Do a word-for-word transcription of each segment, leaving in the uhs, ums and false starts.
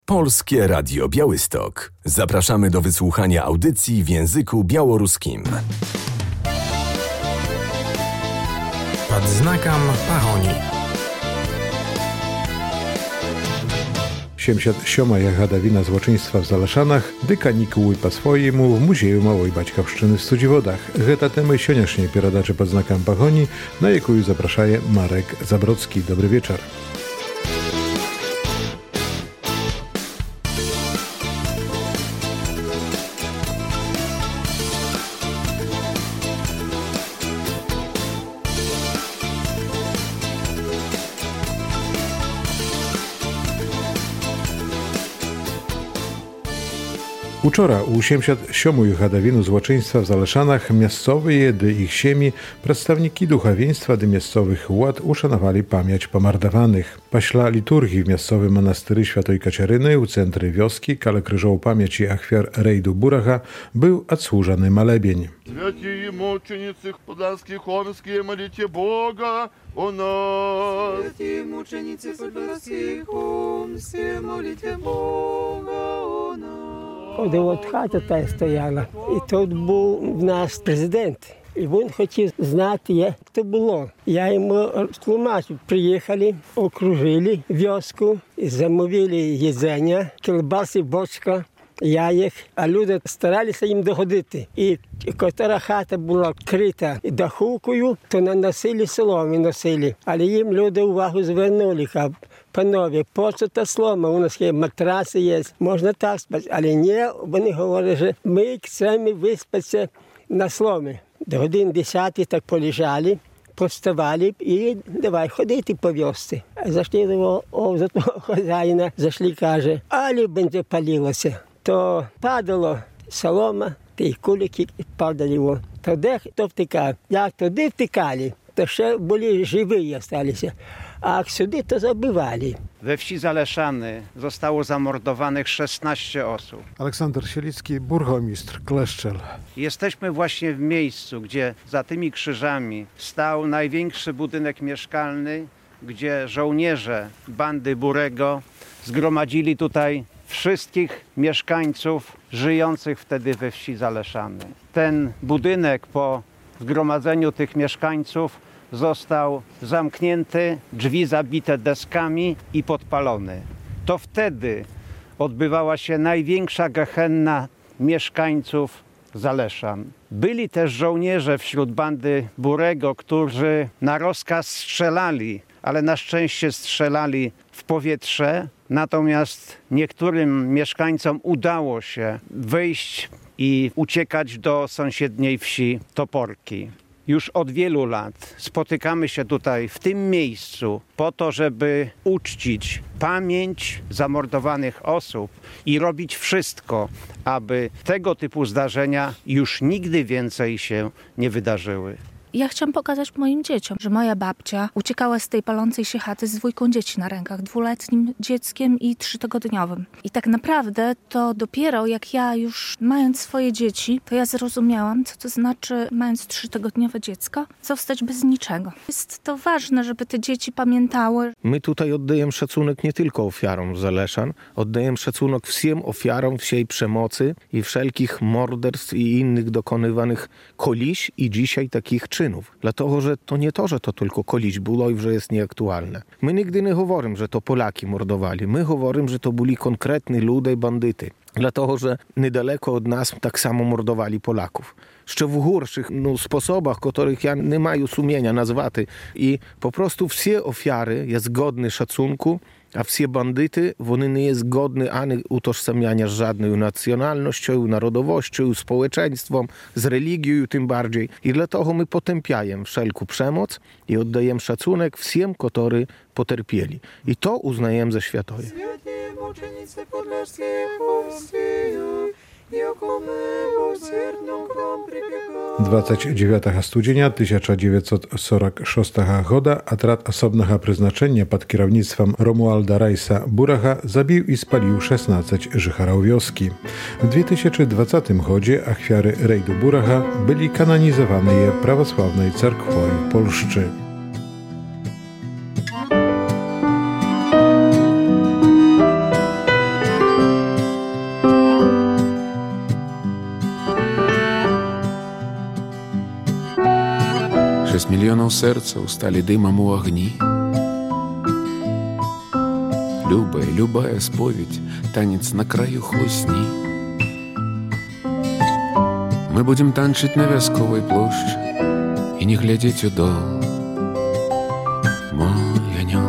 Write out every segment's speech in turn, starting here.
Polskie Radio Białystok. Zapraszamy do wysłuchania audycji w języku białoruskim. Pod znakом pahoni. siedemdziesiąt siódma jachada wina złoczyństwa w Zaleszanach, dyka Nikuły po swojemu w Muzeju Małej Baćkowszczyny w Studziwodach. Geta temy sioniacznie pieradacze pod znakiem pahoni, na jaką zapraszaje Marek Zabrocki. Dobry wieczór. Учора у сімдесят сьомой гадавіну злочинства в Залешанах місцові ды їх сім'ї представники духовенства ды місцових władz uszanowali pamięć pomordowanych. Пасля liturgii w miejscowym monastyry Świętej Kaciaryny u centry wioski, kale krzyżowej pamięci ofiar rejdu Buracha, był odsłużany malebień. Святые мученицы подольских, хомские, молите Бога о нас. Святые мученицы подольских, хомские, молите Бога о нас. Коли от хата та стояла, і тут був наш президент. І він хотів знати, як це було. Я йому тлумачив. Приїхали, окружили вёску, замовили їження, колбаси, бочка, яєк, а люди старалися їм догодити. І котра хата була вкрита дахулкою, то наносили соломи, носили. Але їм люди увагу звернули, панове, почта та слома, у нас є матраси є, можна так спати. Але ні, вони говорять, що ми самі виспатися на сломі. До годин десяти так полежали, повставали і давай ходити по вёсці. Зайшли до о, того хазяїна, зайшли, каже, але бензе палилося. То падало солома, та й кулики падали. То де хто втикав? Як туди втикали, то ще були живі залишилися. A jak sюди, to zabywali. We wsi Zaleszany zostało zamordowanych szesnaście osób. Aleksander Sielicki, burgomistrz Kleszczel. Jesteśmy właśnie w miejscu, gdzie za tymi krzyżami stał największy budynek mieszkalny, gdzie żołnierze bandy Burego zgromadzili tutaj wszystkich mieszkańców żyjących wtedy we wsi Zaleszany. Ten budynek po zgromadzeniu tych mieszkańców został zamknięty, drzwi zabite deskami i podpalony. To wtedy odbywała się największa gehenna mieszkańców Zaleszan. Byli też żołnierze wśród bandy Burego, którzy na rozkaz strzelali, ale na szczęście strzelali w powietrze. Natomiast niektórym mieszkańcom udało się wyjść i uciekać do sąsiedniej wsi Toporki. Już od wielu lat spotykamy się tutaj, w tym miejscu, po to, żeby uczcić pamięć zamordowanych osób i robić wszystko, aby tego typu zdarzenia już nigdy więcej się nie wydarzyły. Ja chciałam pokazać moim dzieciom, że moja babcia uciekała z tej palącej się chaty z dwójką dzieci na rękach, dwuletnim dzieckiem i trzytygodniowym. I tak naprawdę to dopiero jak ja już mając swoje dzieci, to ja zrozumiałam, co to znaczy mając trzytygodniowe dziecko, zostać bez niczego. Jest to ważne, żeby te dzieci pamiętały. My tutaj oddajemy szacunek nie tylko ofiarom Zaleszan, oddajemy szacunek wszystkim ofiarom wsiej przemocy i wszelkich morderstw i innych dokonywanych koliś i dzisiaj takich czynów. Dlatego, że to nie to, że to tylko koliś było i że jest nieaktualne. My nigdy nie mówimy, że to Polaki mordowali. My mówimy, że to byli konkretni ludzie i bandyty. Dlatego, że niedaleko od nas tak samo mordowali Polaków. Jeszcze w gorszych no, sposobach, których ja nie mają sumienia nazwać. I po prostu wszystkie ofiary jest godny szacunku, a wszystkie bandyty, one nie jest godny ani utożsamiania z żadną nacjonalnością, narodowością, społeczeństwem, z religią tym bardziej. I dlatego my potępiamy wszelką przemoc i oddajemy szacunek wszystkim, którzy poterpieli. I to uznajemy za światowe. двадцять девятого студзеня тысяча девятьсот сорок шестого года отряд особного призначения под кierownictwem Romualda Rajsa Buracha zabił i spalił szesnaście życharów wioski. W dwa tysiące dwudziestym godzie ofiary rejdu Buracha byli kanonizowane prawosławnej cerkwoj w Polszczy. мільйонаў сэрцаў сталі дымам у агні. Любая, любая споведь, танец на краю хлусні. Мы будем танчыць на вясковай плошчы і не глядзець у дол. Мой анёл.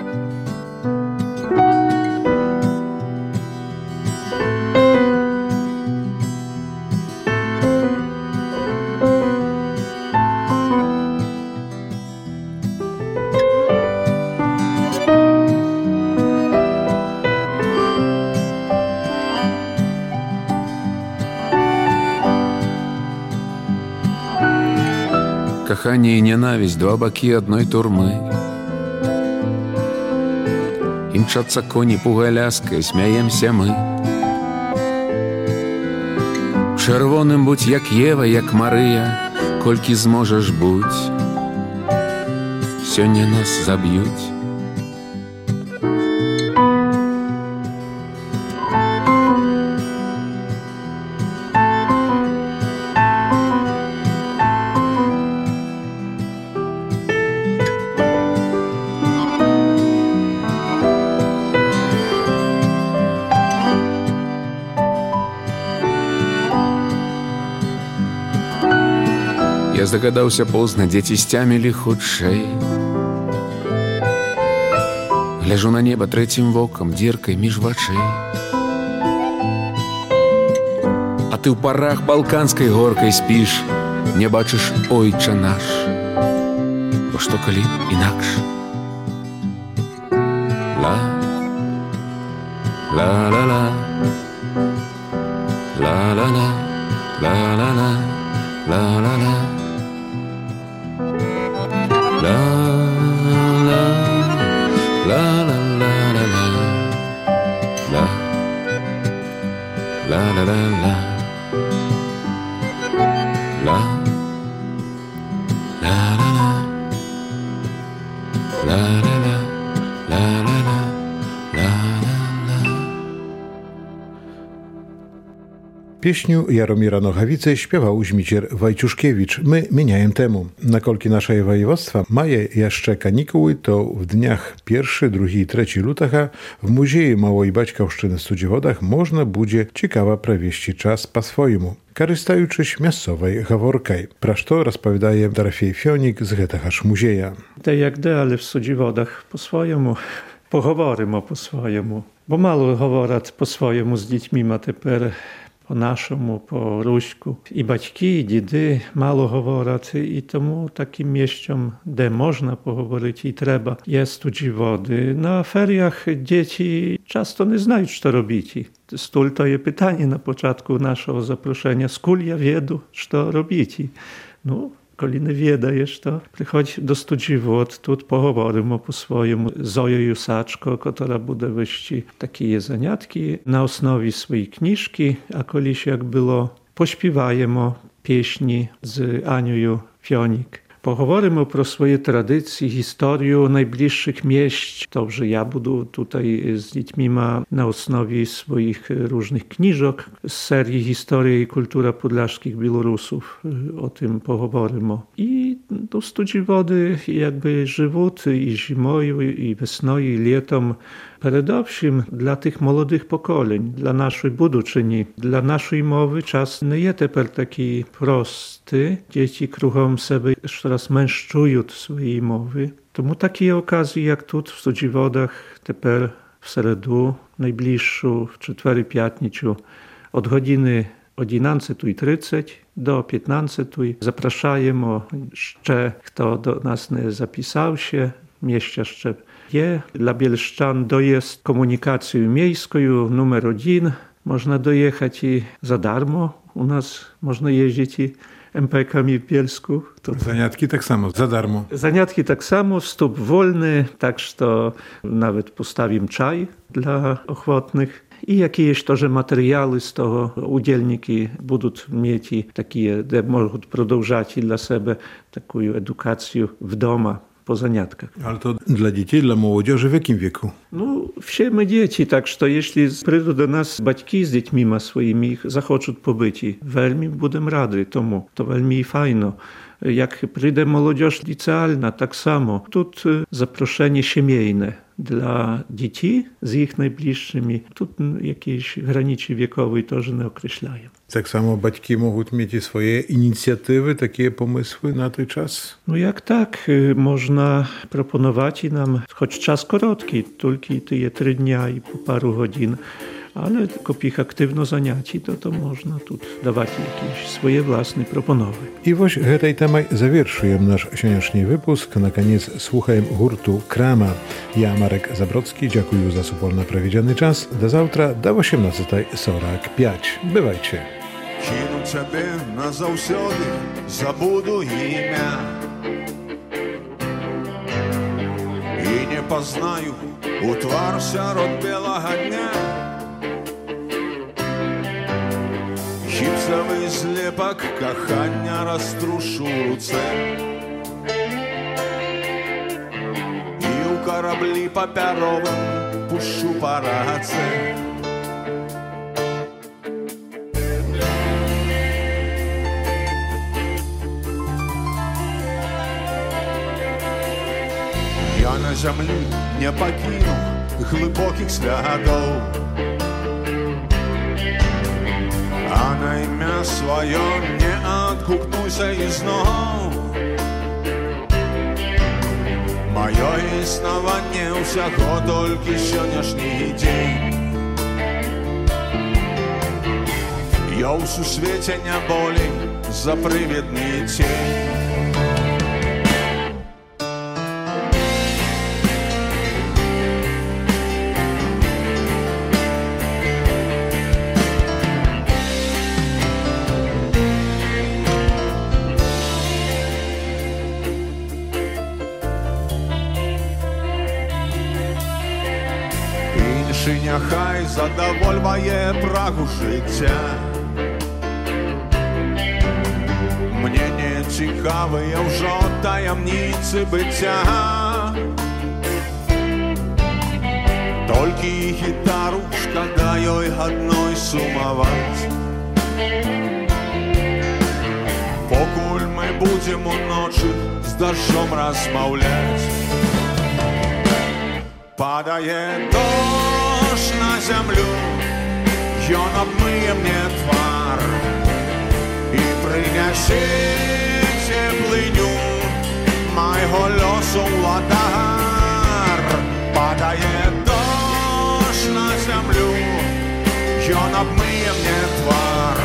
Каханне і ненавісць, два бакі адной турмы. Імчацца коні пугаляскай, смяемся мы. Чырвоным будь, як Ева, як Марыя, колькі зможаш будь. Сёння нас заб'юць. Я здагадаўся позна, дзеці сцямілі хутчэй. Гляжу на неба трэцім вокам, дзіркай між вачэй. А ты ў парах балканскай горкай спіш, не бачыш ойча наш. Бо што калі інакш? Ла, ла-ла-ла, ла-ла-ла, ла-ла-ла, ла-ла-ла. La la la la la la la la la la la la la la la la la la la. Pieśniu Jaromira Nochawice śpiewał Żmicier Wajciuszkiewicz. My mieniajem temu. Nakolki naszej województwa maje jeszcze kanikuły, to w dniach pierwszy, drugi i trzeci lutego w Muzeju Małej Baćkowszczyny w Studziewodach można będzie ciekawa prawieści czas po swojemu, korzystając miastowej gaworkaj. Praż to rozpowiadaje Darfiej Fionik z Getachasz Muzieja. Te jak de, ale w Studziewodach po swojemu, pogovorimo po swojemu, bo mało govorat po swojemu z dziećmi ma teper. По-нашому, по-руську. І батьки, і діди мало говорять, і тому таким місцем, де можна поговорити і треба, є Studziewody. На феріях діти часто не знають, що робити. Стуль то є питання на початку нашого запрошення. Скуль я веду, що робити? Ну, коли не ведаєш, то приходь до Studziewod, тут поговоримо по-своєму. Зоєю Сачко, яка буде вести такі занятки на основі своєї книжки, а колись, як було, поспіваємо пісні з Анією Фіонік. Поговоримо про свої традиції, історію найближчих місць. То вже я буду tutaj з дітьми на основі своїх różnych книжок з серії «Історія і культура podlaskich Білорусів». O tym поговоримо. І до Studziewody jakby живуть і зимою, і весною, і літом. Передовсім для тих молодих поколінь, для нашої будучині, для нашої мови час не є тепер такий простий. Діти кругом себе щораз менш чують своєї мови. Тому такі оказії, як тут в Studziewodach, тепер в середу, найближчу, в четвер-п'ятницю, від години одинадцятої тридцять до п'ятнадцятої. Запрошуємо ще, хто до нас не записався, місця ще є. Dla bielszczan dojazd komunikacją miejską numer один. Można dojechać i za darmo. U nas można jeździć i em pe kami w Bielsku. To Zaniatki tak samo, za darmo. Zaniatki tak samo, wstup wolny, tak że nawet postawim czaj dla ochotnych. I jakieś to, że materiały z tego udzielniki będą mieć takie, gdzie mogą продовжать dla siebie taką edukację w domu. Po zaniatkach. Ale to dla dzieci, dla młodzieży w jakim wieku? No, все my dzieci, tak że jeśli przyjdą do nas батьки z dziećmi swoimi, zachoczą pobyć, welmi będę rady tomu, to welmi fajno. Jak przyjdzie młodzież licealna, tak samo. Тут zaproszenie siemiejne dla dzieci z ich najbliższymi. Тут jakiejś granicy wiekowej też nie określają. Tak samo батьки mogą mieć swoje inicjatywy, takie pomysły na ten czas? No jak tak, można proponować i nam, choć czas krótki, tylko te trzy dnia i po paru godzin, ale kopich aktywno zaniaci, to to można tu dawać jakieś swoje własne proponowy. I właśnie tej temaj zawierszuję nasz dzisiejszy wypusk. Na koniec słuchajem hurtu Krama. Ja, Marek Zabrocki, dziękuję za supolny prawidziany czas. Do zawtra, do osiemnastej сорок пять. Bywajcie. Кину тебе назавсёды, забуду імя і не познаю у твар сярод белага дня. Гіпсовий злепак кохання розтрушу в руце і у кораблі паперовим пущу по раце. Я на землі не покину глибоких слідів, а на ім'я своє не відгукнуся і знов. Моє існування усього тільки сьогоднішній день. Я у сусвіті не болі за привідний тінь. Нехай задовольває прагу життя. Мені не цікаві вже таємниці биття. Тільки гітару шкода їй одной сумувати. Покуль ми будемо ночі з дощом розмовляти. Падає дощ на землю, ён обмыє мне твар і принесе теплыню майго лёсу ладар. Падає дощ на землю, ён обмыє мне твар.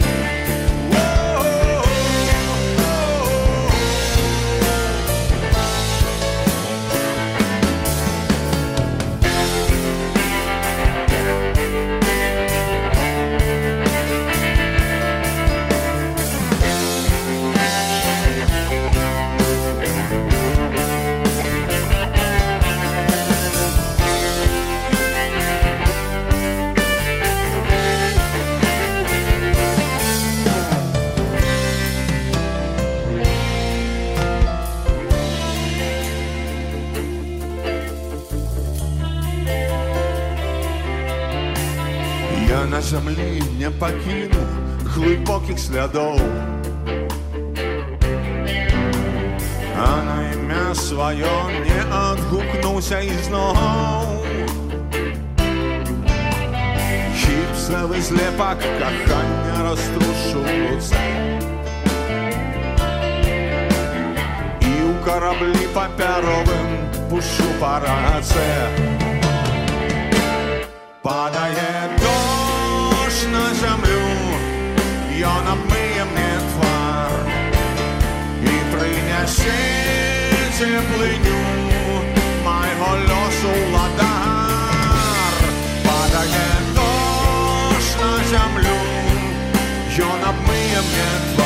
Я на землі не покину глибоких слідів, а на ім'я своє не відгукнуся і знов. Гіпсовий злепак кохання розтрушу в руце і у кораблі паперовим пущу по раце. Падає дощ на землю, ён обмыє мне твар і принесе теплыню майго лёсу ладар. Падає дощ на землю, ён обмыє мне твар.